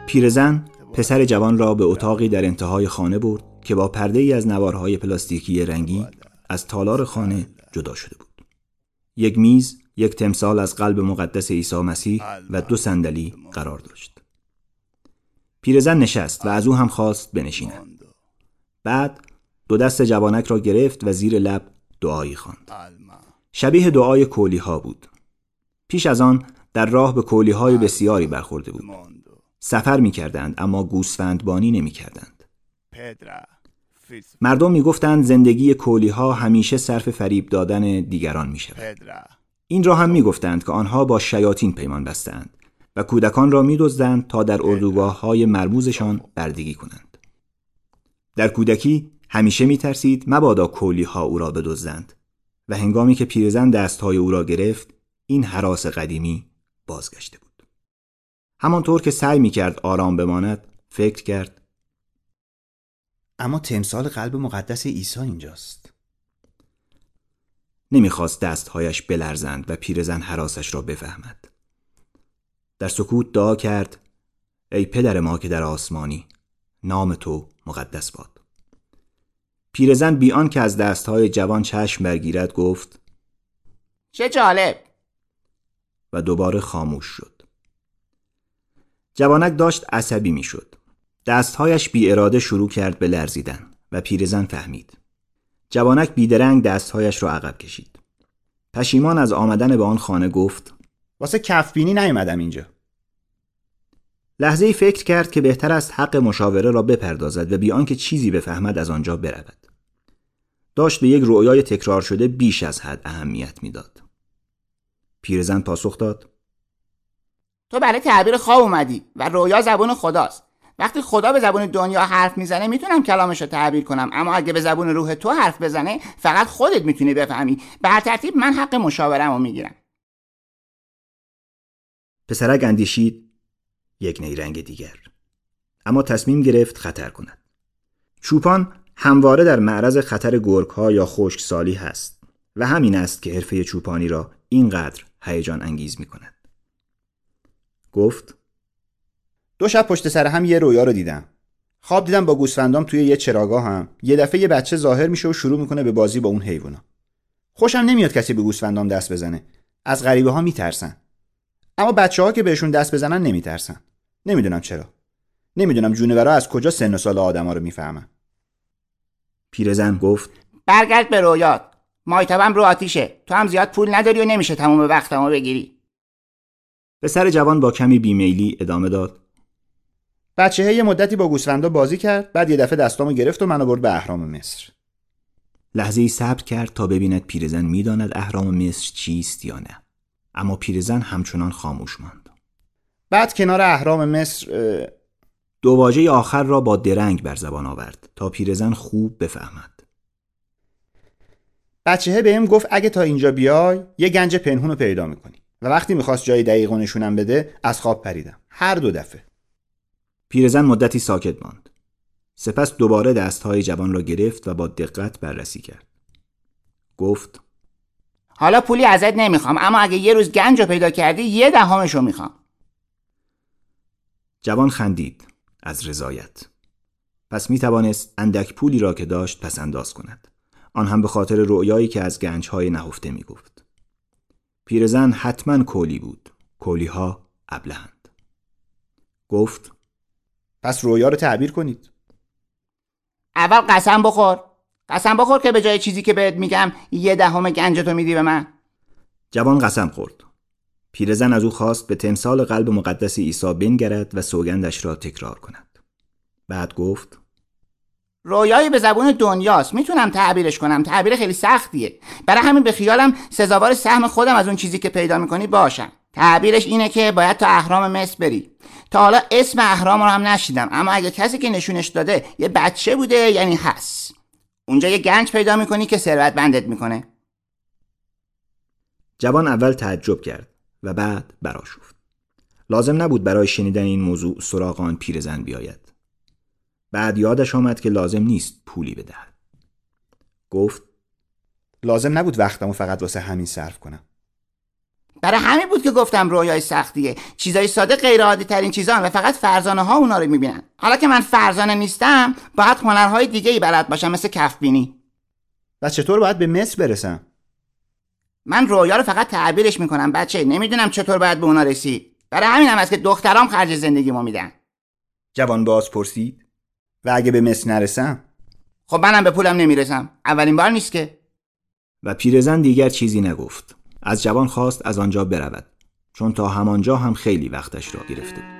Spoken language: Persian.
پیرزن پسر جوان را به اتاقی در انتهای خانه برد که با پرده‌ای از نوارهای پلاستیکی رنگی از تالار خانه جدا شده بود. یک میز، یک تمثال از قلب مقدس عیسی مسیح و 2 صندلی قرار داشت. پیرزن نشست و از او هم خواست بنشیند. بعد 2 دست جوانک را گرفت و زیر لب دعایی خواند. شبیه دعای کولی‌ها بود. پیش از آن در راه به کولی‌های بسیاری برخورده بود. سفر می‌کردند اما گوسفندبانی نمی‌کردند. مردم می‌گفتند زندگی کولی‌ها همیشه صرف فریب دادن دیگران می‌شود. این را هم می‌گفتند که آنها با شیاطین پیمان بستند و کودکان را می‌دزدند تا در اردوگاه‌های مرموزشان بردگی کنند. در کودکی همیشه می‌ترسید مبادا کولی‌ها او را بدزدند و هنگامی که پیرزن دست‌های او را گرفت، این هراس قدیمی بازگشته بود. همانطور که سعی می‌کرد آرام بماند، فکر کرد اما تمثال قلب مقدس عیسی اینجاست. نمی‌خواست دست‌هایش بلرزند و پیرزن هراسش را بفهمد. در سکوت دعا کرد: ای پدر ما که در آسمانی، نام تو مقدس باد. پیرزن بی آنکه از دست‌های جوان چشم برگیرد گفت: چه جالب. و دوباره خاموش شد. جوانک داشت عصبی می‌شد. دست‌هایش بی اراده شروع کرد به لرزیدن و پیرزن فهمید. جوانک بیدرنگ دست‌هایش را عقب کشید. پشیمان از آمدن به آن خانه گفت: واسه کفبینی نیومدم اینجا. لحظه‌ای فکر کرد که بهتر است حق مشاوره را بپردازد و بی آنکه چیزی بفهمد از آنجا برود. داشت به یک رؤیای تکرار شده بیش از حد اهمیت میداد. پیرزن پاسخ داد: تو برای تعبیر خواب اومدی و رویا زبون خداست. وقتی خدا به زبون دنیا حرف میزنه میتونم کلامش رو تعبیر کنم، اما اگه به زبون روح تو حرف بزنه فقط خودت میتونی بفهمی. به هر ترتیب من حق مشاوره‌مو میگیرم. پسرک اندیشید: یک نیرنگ دیگر. اما تصمیم گرفت خطر کند. چوپان همواره در معرض خطر گرگ‌ها یا خشکسالی هست و همین است که حرفه چوپانی را اینقدر هیجان انگیز می‌کند. گفت: 2 شب پشت سر هم یه رویا رو دیدم. خواب دیدم با گوسفندام توی یه چراگاه هم یه دفعه یه بچه ظاهر میشه و شروع میکنه به بازی با اون حیونا. خوشم نمیاد کسی به گوسفندام دست بزنه. از غریبه‌ها میترسن. اما بچه‌ها که بهشون دست بزنن نمیترسن. نمیدونم چرا. نمیدونم جونورا از کجا سن و سال آدما رو میفهمن. پیرزن گفت: برگرد به رویات. مایتابم رو آتیشه. تو هم زیاد پول نداری و نمیشه تمام وقتمو بگیری. پسر جوان با کمی بیمیلی ادامه داد: بچه‌ها یه مدتی با گوسفندا بازی کرد، بعد یه دفعه دستامو گرفت و منو برد به اهرام مصر. لحظه‌ای صبر کرد تا ببیند پیرزن میداند اهرام مصر چیست یا نه. اما پیرزن همچنان خاموش ماند. بعد کنار اهرام مصر 2 واژه آخر را با درنگ بر زبان آورد تا پیرزن خوب بفهمد. بچه‌ها بهم گفت اگه تا اینجا بیای یه گنج پنهون رو پیدا می‌کنی. و وقتی می‌خواست جای دقیق نشونم بده از خواب پریدم. هر 2 دفعه. پیرزن مدتی ساکت ماند. سپس دوباره دستهای جوان را گرفت و با دقت بررسی کرد. گفت: حالا پولی ازت نمیخوام، اما اگه یه روز گنج رو پیدا کردی 1/10 میخوام. جوان خندید از رضایت. پس میتوانست اندک پولی را که داشت پس انداز کند. آن هم به خاطر رؤیایی که از گنجهای نهفته میگفت. پیرزن حتما کولی بود. کولیها ابلهند. گفت: پس رویا رو تعبیر کنید. اول قسم بخور. قسم بخور که به جای چیزی که بهت میگم 1/10 گنجتو میدی به من. جوان قسم خورد. پیرزن از او خواست به تمثال قلب مقدس عیسی بنگرد و سوگندش را تکرار کند. بعد گفت: رویایی به زبون دنیاست. میتونم تعبیرش کنم. تعبیر خیلی سختیه. برای همین به خیالم سزاوار سهم خودم از اون چیزی که پیدا میکنی باشم. تعبیرش اینه که باید تا اهرام مصر بری. تا حالا اسم اهرام رو هم نشیدم، اما اگه کسی که نشونش داده یه بچه بوده یعنی هست. اونجا یه گنج پیدا میکنی که ثروتمندت میکنه. جوان اول تعجب کرد و بعد برآشفت. لازم نبود برای شنیدن این موضوع سراغ آن پیرزن بیاید. بعد یادش آمد که لازم نیست پولی بدهد. گفت: لازم نبود وقتمو فقط واسه همین صرف کنم. برای همین بود که گفتم رویای سختیه. چیزای ساده غیر عادی ترین چیزان و فقط فرزانه ها اونا رو میبینن. حالا که من فرزانه نیستم باید هنرهای دیگه ای بلد باشم، مثل کفبینی. و چطور باید به مصر برسم؟ من رویا رو فقط تعبیرش میکنم بچه، نمیدونم چطور باید به اونا رسید. برای همین هم است که دخترام خرج زندگیمو میدن. جوان باز پرسید: و اگه به مصر نرسم؟ خب منم به پولم نمیرسم، اولین بار نیست که. و پیرزن دیگر چیزی نگفت. از جوان خواست از آنجا برود، چون تا همانجا هم خیلی وقتش را گرفته بود.